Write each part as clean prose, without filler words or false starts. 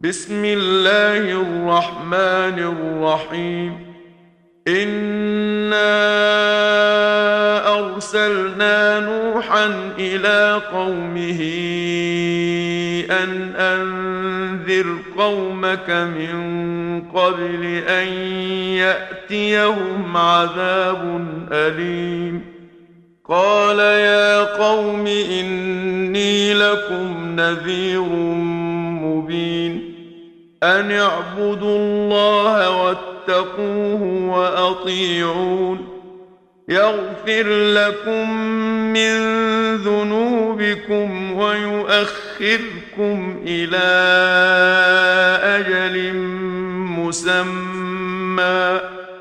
بسم الله الرحمن الرحيم. إنا أرسلنا نوحا إلى قومه أن أنذر قومك من قبل أن يأتيهم عذاب أليم. قال يا قوم إني لكم نذير مبين. أن اعبدوا الله واتقوه وأطيعون. يغفر لكم من ذنوبكم ويؤخركم إلى أجل مسمى.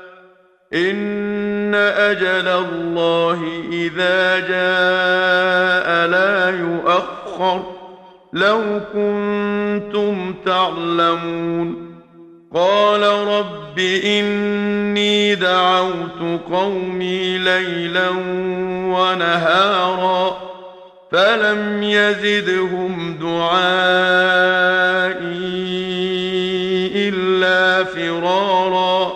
إن أجل الله إذا جاء لا يؤخر لو كنتم تعلمون. قال رب إني دعوت قومي ليلا ونهارا فلم يزدهم دعائي إلا فرارا.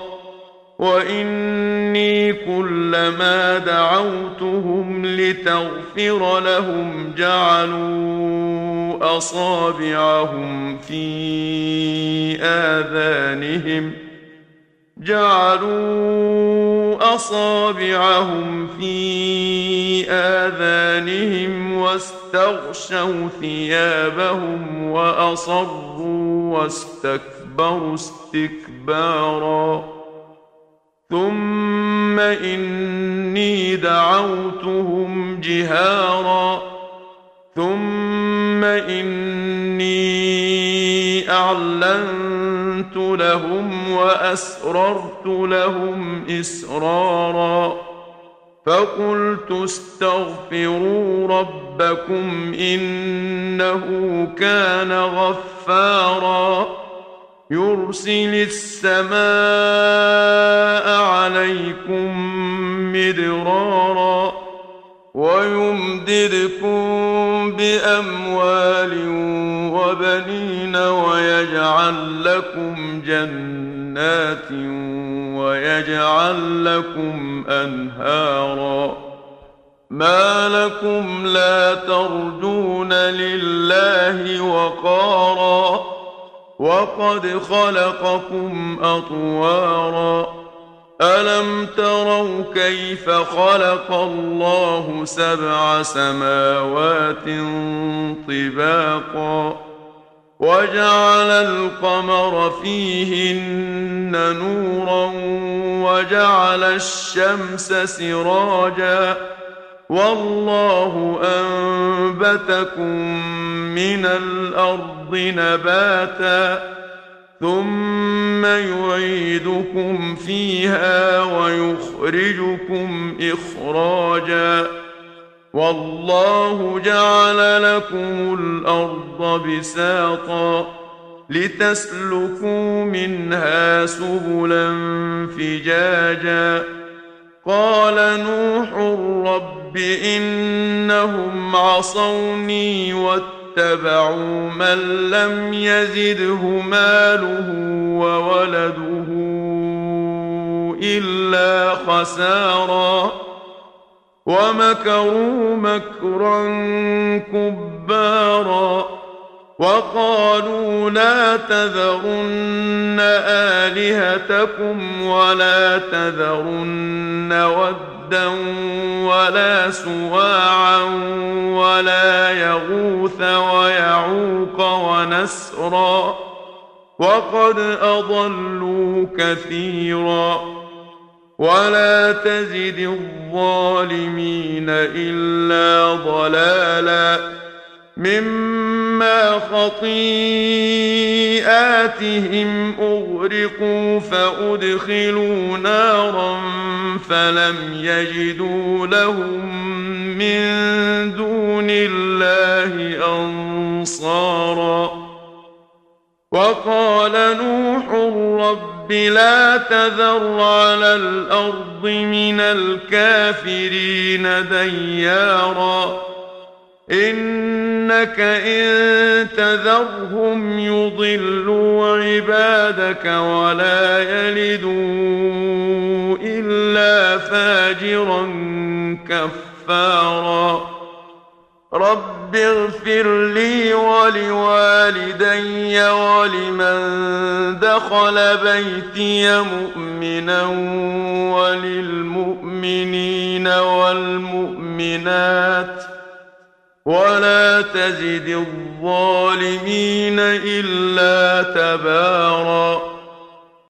وإني كلما دعوتهم لتغفر لهم جعلوا أصابعهم في آذانهم واستغشوا ثيابهم وأصروا واستكبروا استكبارا. ثم إني دعوتهم جهارا ثم إني أعلنت لهم وأسررت لهم إسرارا. فقلت استغفروا ربكم إنه كان غفارا يرسل السماء عليكم مدرارا ويمددكم بأموال وبنين ويجعل لكم جنات ويجعل لكم أنهارا. ما لكم لا ترجون لله وقارا وقد خلقكم أطوارا. ألم تروا كيف خلق الله 7 سماوات طباقا وجعل القمر فيهن نورا وجعل الشمس سراجا والله أنبتكم من الأرض نباتا ثم يعيدكم فيها ويخرجكم إخراجا. والله جعل لكم الأرض بساطا لتسلكوا منها سبلا فجاجا. قال نوح رب إنهم عصوني واتبعوا من لم يزده ماله وولده إلا خسارا ومكروا مكرا كبارا. وقالوا لا تذرن آلهتكم ولا تذرن ودا ولا سواعا ولا يغوث ويعوق ونسرا وقد أضلوا كثيرا. ولا تزد الظالمين إلا ضلالا مما خطيئاتهم أغرقوا فأدخلوا نارا فلم يجدوا لهم من دون الله أنصارا. وقال نوح رب لا تذر على الأرض من الكافرين ديارا إنك إن تذرهم يضلوا عبادك ولا يلدوا إلا فاجرا كفارا رب اغفر لي ولوالدي ولمن دخل بيتي مؤمنا وللمؤمنين والمؤمنات ولا تزد الظالمين إلا تباراً